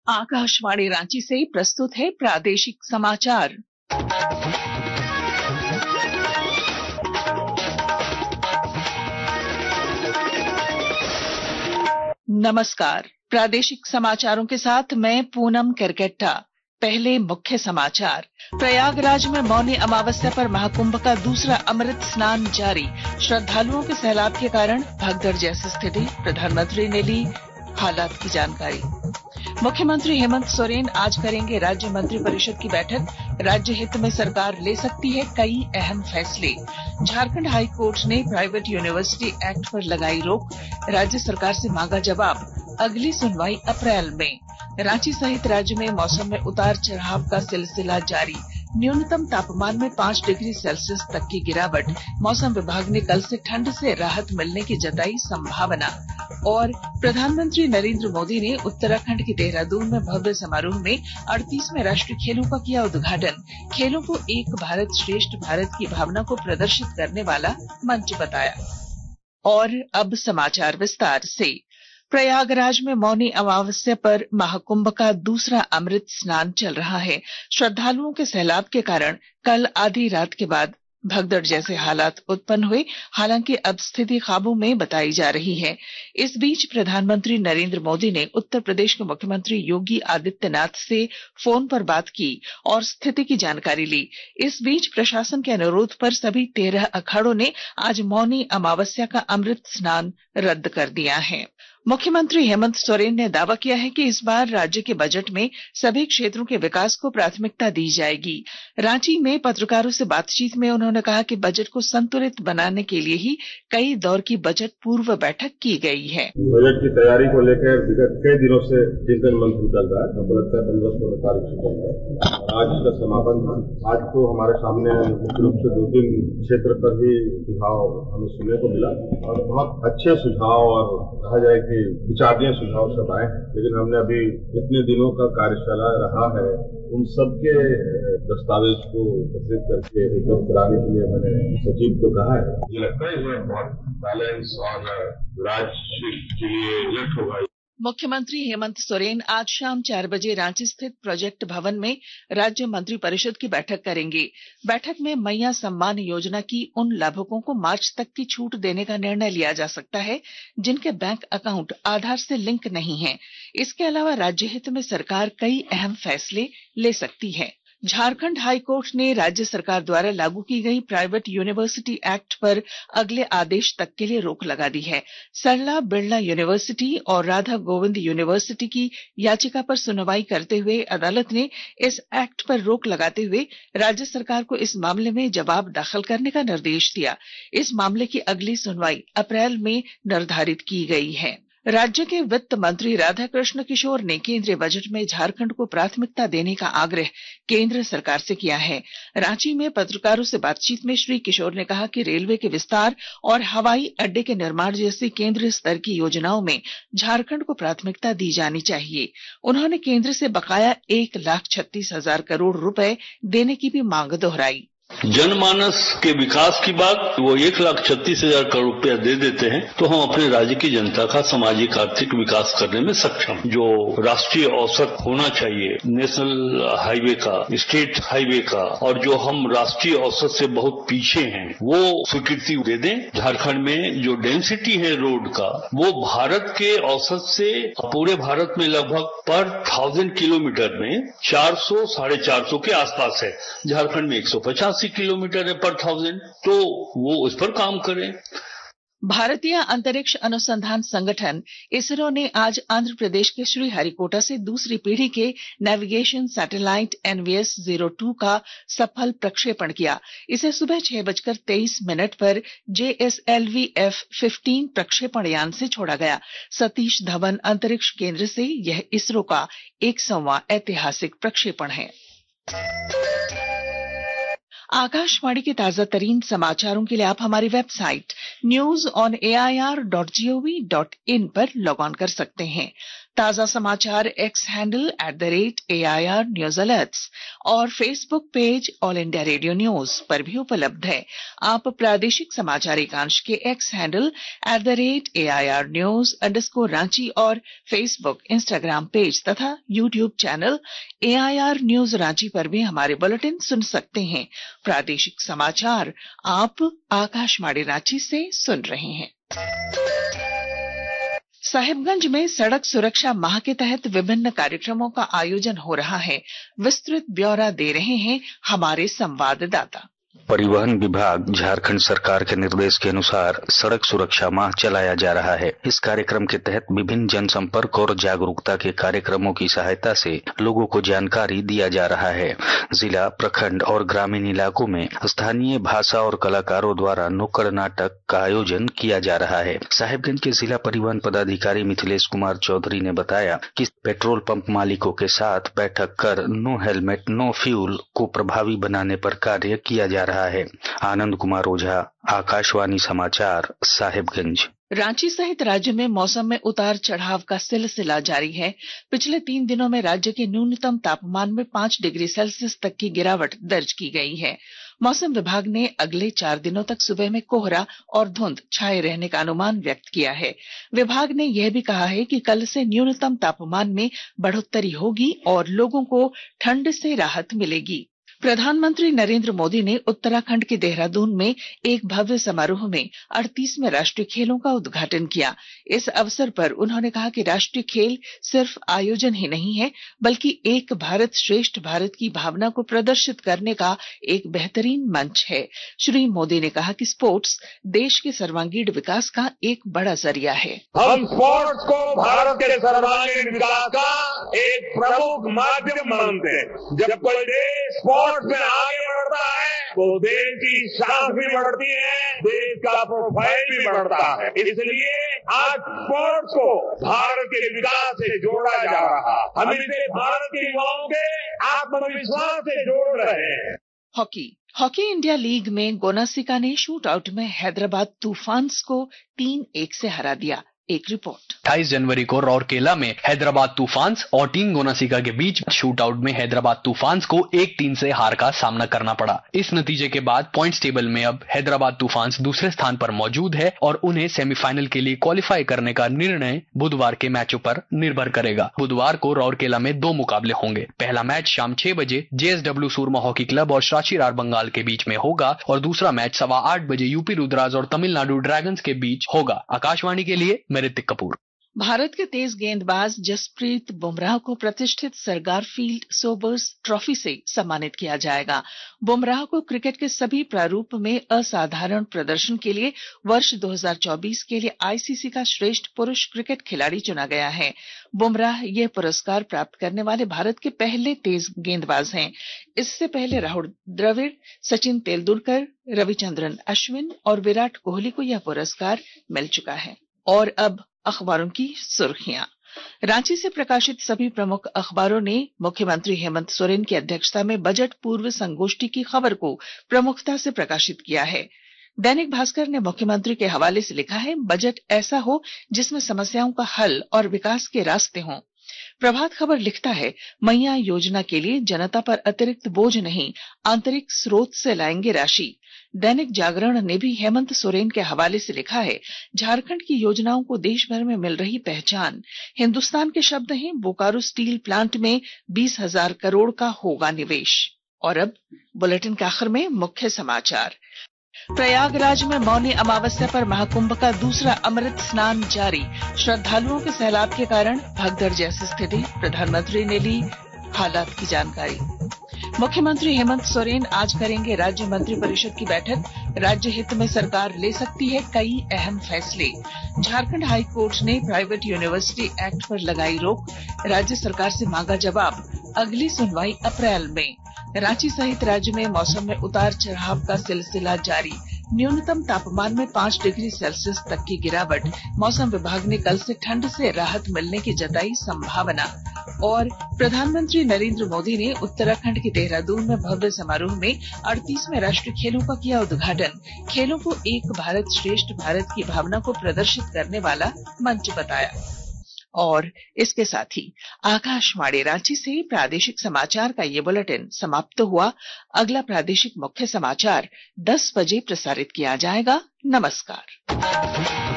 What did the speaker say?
आकाशवाणी रांची से प्रस्तुत है प्रादेशिक समाचार। नमस्कार, प्रादेशिक समाचारों के साथ मैं पूनम करकेट्टा। पहले मुख्य समाचार। प्रयागराज में मौनी अमावस्या पर महाकुंभ का दूसरा अमृत स्नान जारी। श्रद्धालुओं के सैलाब के कारण भगदड़ जैसी स्थिति, प्रधानमंत्री ने ली हालात की जानकारी। मुख्यमंत्री हेमंत सोरेन आज करेंगे राज्य मंत्रिपरिषद की बैठक। राज्य हित में सरकार ले सकती है कई अहम फैसले। झारखंड हाई कोर्ट ने प्राइवेट यूनिवर्सिटी एक्ट पर लगाई रोक। राज्य सरकार से मांगा जवाब। अगली सुनवाई अप्रैल में। रांची सहित राज्य में मौसम में उतार चढ़ाव का सिलसिला जारी। न्यूनतम तापमान में 5 डिग्री सेल्सियस तक की गिरावट। मौसम विभाग ने कल से ठंड से राहत मिलने की जताई संभावना। और प्रधानमंत्री नरेंद्र मोदी ने उत्तराखंड के देहरादून में भव्य समारोह में 38वें राष्ट्रीय खेलों का किया उद्घाटन। खेलों को एक भारत श्रेष्ठ भारत की भावना को प्रदर्शित करने वाला मंच बताया। और अब समाचार विस्तार से। प्रयागराज में मौनी अमावस्या पर महाकुंभ का दूसरा अमृत स्नान चल रहा है। श्रद्धालुओं के सैलाब के कारण कल आधी रात के बाद भगदड़ जैसे हालात उत्पन्न हुए। हालांकि अब स्थिति काबू में बताई जा रही है। इस बीच प्रधानमंत्री नरेंद्र मोदी ने उत्तर प्रदेश के मुख्यमंत्री योगी आदित्यनाथ से फोन पर बात की और स्थिति की जानकारी ली। इस बीच प्रशासन के अनुरोध पर सभी 13 अखाड़ों ने आज मौनी अमावस्या का अमृत स्नान रद्द कर दिया है। मुख्यमंत्री हेमंत सोरेन ने दावा किया है कि इस बार राज्य के बजट में सभी क्षेत्रों के विकास को प्राथमिकता दी जाएगी। रांची में पत्रकारों से बातचीत में उन्होंने कहा कि बजट को संतुलित बनाने के लिए ही कई दौर की बजट पूर्व बैठक की गई है। बजट की तैयारी को लेकर विगत कई दिनों से चिंतन मंथन चल रहा है। हमको लगता है 15-16 तारीख से चल रहा है। आज इसका समापन था। आज तो हमारे सामने मुख्य रूप से 2-3 क्षेत्र पर ही सुझाव हमें सुनने को मिला और बहुत अच्छे सुझाव और कहा जाए कि विचारणीय सुझाव सब आए। लेकिन हमने अभी इतने दिनों का कार्यशाला रहा है, उन सबके दस्तावेज को एकत्रित करके उपलब्ध कराने के लिए मैंने सचिव को कहा है। मुझे लगता है ये बहुत बैलेंस और राज्य के लिए लक्ष्य होगा। मुख्यमंत्री हेमंत सोरेन आज शाम 4 बजे रांची स्थित प्रोजेक्ट भवन में राज्य मंत्रिपरिषद की बैठक करेंगे। बैठक में मैया सम्मान योजना की उन लाभुकों को मार्च तक की छूट देने का निर्णय लिया जा सकता है जिनके बैंक अकाउंट आधार से लिंक नहीं है। इसके अलावा राज्य हित में सरकार कई अहम फैसले ले सकती है। झारखंड हाई कोर्ट ने राज्य सरकार द्वारा लागू की गई प्राइवेट यूनिवर्सिटी एक्ट पर अगले आदेश तक के लिए रोक लगा दी है। सरला बिरला यूनिवर्सिटी और राधा गोविंद यूनिवर्सिटी की याचिका पर सुनवाई करते हुए अदालत ने इस एक्ट पर रोक लगाते हुए राज्य सरकार को इस मामले में जवाब दाखिल करने का निर्देश दिया। इस मामले की अगली सुनवाई अप्रैल में निर्धारित की गई है। राज्य के वित्त मंत्री राधाकृष्ण किशोर ने केंद्रीय बजट में झारखंड को प्राथमिकता देने का आग्रह केंद्र सरकार से किया है। रांची में पत्रकारों से बातचीत में श्री किशोर ने कहा कि रेलवे के विस्तार और हवाई अड्डे के निर्माण जैसी केंद्र स्तर की योजनाओं में झारखंड को प्राथमिकता दी जानी चाहिए। उन्होंने केंद्र से बकाया 1,36,000 करोड़ रुपए देने की भी मांग दोहराई। जनमानस के विकास की बात, वो 1,36,000 करोड़ रुपया दे देते हैं तो हम अपने राज्य की जनता का सामाजिक आर्थिक विकास करने में सक्षम। जो राष्ट्रीय औसत होना चाहिए नेशनल हाईवे का, स्टेट हाईवे का, और जो हम राष्ट्रीय औसत से बहुत पीछे हैं, वो स्वीकृति दे दें। झारखंड में जो डेंसिटी है रोड का, वो भारत के औसत से पूरे भारत में लगभग पर 1000 किलोमीटर में 400-450 के आसपास है। झारखंड में 150 किलोमीटर है पर 1000, तो वो उस पर काम करें। भारतीय अंतरिक्ष अनुसंधान संगठन इसरो ने आज आंध्र प्रदेश के श्रीहरिकोटा से दूसरी पीढ़ी के नेविगेशन सैटेलाइट NVS-02 का सफल प्रक्षेपण किया। इसे सुबह 6:23 पर JSLV F-15 प्रक्षेपण यान से छोड़ा गया। सतीश धवन अंतरिक्ष केंद्र से यह इसरो का 100वां ऐतिहासिक प्रक्षेपण है। आकाशवाणी के ताजा तरीन समाचारों के लिए आप हमारी वेबसाइट newsonair.gov.in पर लॉग ऑन कर सकते हैं। ताजा समाचार X handle @AIR news alerts और Facebook page all India radio news पर भी उपलब्ध है। आप प्रादेशिक समाचार एकांश के एक्स हैंडल @AIR न्यूज _ और फेसबुक, इंस्टाग्राम पेज तथा YouTube channel AIR news Ranchi पर भी हमारे बुलेटिन सुन सकते हैं। प्रादेशिक समाचार आप आकाशवाणी रांची से सुन रहे हैं। साहिबगंज में सड़क सुरक्षा माह के तहत विभिन्न कार्यक्रमों का आयोजन हो रहा है। विस्तृत ब्यौरा दे रहे हैं हमारे संवाददाता। परिवहन विभाग झारखंड सरकार के निर्देश के अनुसार सड़क सुरक्षा माह चलाया जा रहा है। इस कार्यक्रम के तहत विभिन्न जनसंपर्क और जागरूकता के कार्यक्रमों की सहायता से लोगों को जानकारी दिया जा रहा है। जिला, प्रखंड और ग्रामीण इलाकों में स्थानीय भाषा और कलाकारों द्वारा नुक्कड़ नाटक का आयोजन किया जा रहा है। साहिबगंज के जिला परिवहन पदाधिकारी मिथिलेश कुमार चौधरी ने बताया कि पेट्रोल पंप मालिकों के साथ बैठक कर नो हेलमेट नो फ्यूल को प्रभावी बनाने पर कार्य किया जा रहा है। आनंद कुमार ओझा, आकाशवाणी समाचार, साहिबगंज। रांची सहित राज्य में मौसम में उतार चढ़ाव का सिलसिला जारी है। पिछले 3 दिनों में राज्य के न्यूनतम तापमान में 5 डिग्री सेल्सियस तक की गिरावट दर्ज की गई है। मौसम विभाग ने अगले 4 दिनों तक सुबह में कोहरा और धुंध छाए रहने का अनुमान व्यक्त किया है। विभाग ने यह भी कहा है कि कल से न्यूनतम तापमान में बढ़ोतरी होगी और लोगों को ठंड से राहत मिलेगी। प्रधानमंत्री नरेंद्र मोदी ने उत्तराखंड के देहरादून में एक भव्य समारोह में 38वें राष्ट्रीय खेलों का उद्घाटन किया। इस अवसर पर उन्होंने कहा कि राष्ट्रीय खेल सिर्फ आयोजन ही नहीं है, बल्कि एक भारत श्रेष्ठ भारत की भावना को प्रदर्शित करने का एक बेहतरीन मंच है। श्री मोदी ने कहा कि स्पोर्ट्स देश के सर्वांगीण विकास का एक बड़ा जरिया है। हम स्पोर्ट्स को भारत के सर्वांगीण विकास का एक प्रमुख माध्यम मानते हैं। जब कोई देश स्पोर्ट्स में आगे बढ़ता है तो देश की शान भी बढ़ती है, देश का प्रोफाइल भी बढ़ता है। इसलिए आज स्पोर्ट्स को भारत के विकास से जोड़ा जा रहा है। हम इसे भारत के युवाओं के आत्मविश्वास से जोड़ रहे हैं। हॉकी इंडिया लीग में गोनासिका ने शूट आउट में हैदराबाद तूफान्स को 3-1 से हरा दिया। एक रिपोर्ट। 28 जनवरी को राउरकेला में हैदराबाद तूफान्स और टीम गोनासिका के बीच शूट आउट में हैदराबाद तूफान्स को 1-3 से हार का सामना करना पड़ा। इस नतीजे के बाद पॉइंट्स टेबल में अब हैदराबाद तूफान्स दूसरे स्थान पर मौजूद है और उन्हें सेमीफाइनल के लिए क्वालिफाई करने का निर्णय बुधवार के मैचों पर निर्भर करेगा। बुधवार को राउरकेला में 2 मुकाबले होंगे। पहला मैच शाम 6 बजे JSW सूरमा हॉकी क्लब और साची रार बंगाल के बीच में होगा और दूसरा मैच 8:15 बजे यूपी रुद्राज और तमिलनाडु ड्रैगन्स के बीच होगा। आकाशवाणी के लिए ऋतिक कपूर। भारत के तेज गेंदबाज जसप्रीत बुमराह को प्रतिष्ठित सरदार फील्ड सोबर्स ट्रॉफी से सम्मानित किया जाएगा। बुमराह को क्रिकेट के सभी प्रारूप में असाधारण प्रदर्शन के लिए वर्ष 2024 के लिए ICC का श्रेष्ठ पुरुष क्रिकेट खिलाड़ी चुना गया है। बुमराह यह पुरस्कार प्राप्त करने वाले भारत के पहले तेज गेंदबाज हैं। इससे पहले राहुल द्रविड़, सचिन तेंदुलकर, रविचंद्रन अश्विन और विराट कोहली को यह पुरस्कार मिल चुका है। और अब अखबारों की सुर्खियां। रांची से प्रकाशित सभी प्रमुख अखबारों ने मुख्यमंत्री हेमंत सोरेन की अध्यक्षता में बजट पूर्व संगोष्ठी की खबर को प्रमुखता से प्रकाशित किया है। दैनिक भास्कर ने मुख्यमंत्री के हवाले से लिखा है, बजट ऐसा हो जिसमें समस्याओं का हल और विकास के रास्ते हों। प्रभात खबर लिखता है, मैया योजना के लिए जनता पर अतिरिक्त बोझ नहीं, आंतरिक स्रोत से लाएंगे राशि। दैनिक जागरण ने भी हेमंत सोरेन के हवाले से लिखा है, झारखंड की योजनाओं को देश भर में मिल रही पहचान। हिंदुस्तान के शब्द हैं, बोकारो स्टील प्लांट में 20,000 करोड़ का होगा निवेश। और अब बुलेटिन के आखिर में मुख्य समाचार। प्रयागराज में मौनी अमावस्या पर महाकुंभ का दूसरा अमृत स्नान जारी। श्रद्धालुओं के सैलाब के कारण भगदड़ जैसी स्थिति। प्रधानमंत्री ने ली हालात की जानकारी। मुख्यमंत्री हेमंत सोरेन आज करेंगे राज्य मंत्रिपरिषद की बैठक। राज्य हित में सरकार ले सकती है कई अहम फैसले। झारखंड हाई कोर्ट ने प्राइवेट यूनिवर्सिटी एक्ट पर लगाई रोक। राज्य सरकार से मांगा जवाब। अगली सुनवाई अप्रैल में। रांची सहित राज्य में मौसम में उतार चढ़ाव का सिलसिला जारी। न्यूनतम तापमान में 5 डिग्री सेल्सियस तक की गिरावट। मौसम विभाग ने कल से ठंड से राहत मिलने की जताई संभावना। और प्रधानमंत्री नरेंद्र मोदी ने उत्तराखंड के देहरादून में भव्य समारोह में 38वें राष्ट्रीय खेलों का किया उद्घाटन। खेलों को एक भारत श्रेष्ठ भारत की भावना को प्रदर्शित करने वाला मंच बताया। और इसके साथ ही आकाशवाणी रांची से प्रादेशिक समाचार का ये बुलेटिन समाप्त हुआ। अगला प्रादेशिक मुख्य समाचार 10 बजे प्रसारित किया जाएगा। नमस्कार।